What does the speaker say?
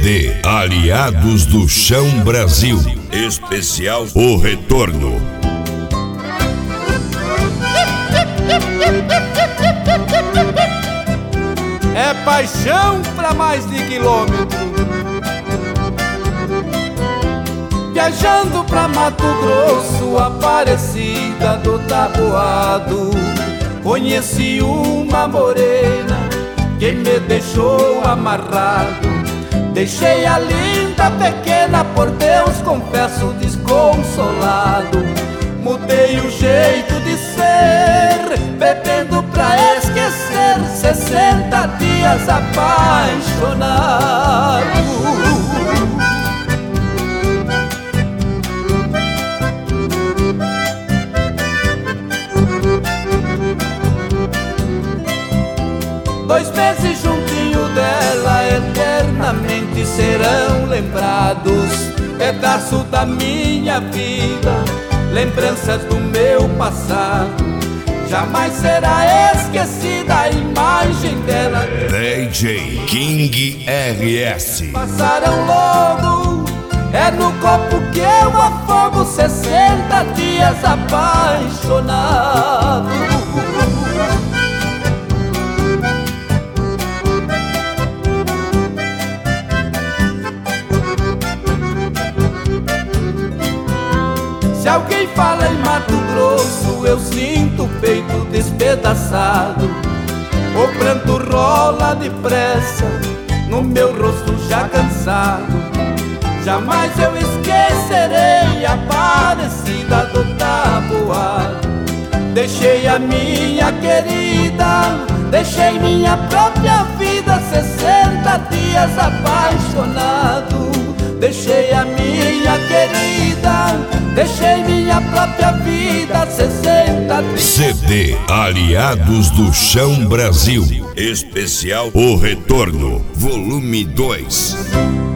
CD Aliados do Chão Brasil. Especial O Retorno. É paixão pra mais de quilômetro. Viajando pra Mato Grosso, Aparecida do Taboado, conheci uma morena que me deixou amarrado. Deixei a linda pequena, por Deus confesso, desconsolado. Mudei o jeito de ser, bebendo pra esquecer, 60 dias apaixonado. Dois meses juntinho dela, eternamente serão lembrados. Pedaço da minha vida, lembranças do meu passado. Jamais será esquecida a imagem dela. DJ King RS. Passaram logo, é no copo que eu afogo, 60 dias apaixonado. Se alguém fala em Mato Grosso, eu sinto o peito despedaçado. O pranto rola depressa no meu rosto já cansado. Jamais eu esquecerei a Aparecida do Taboado. Deixei a minha querida, deixei minha própria vida, 60 dias apaixonado. Deixei a minha querida, deixei minha própria vida, 60 dias. CD Aliados do Chão Brasil. Especial O Retorno, volume 2.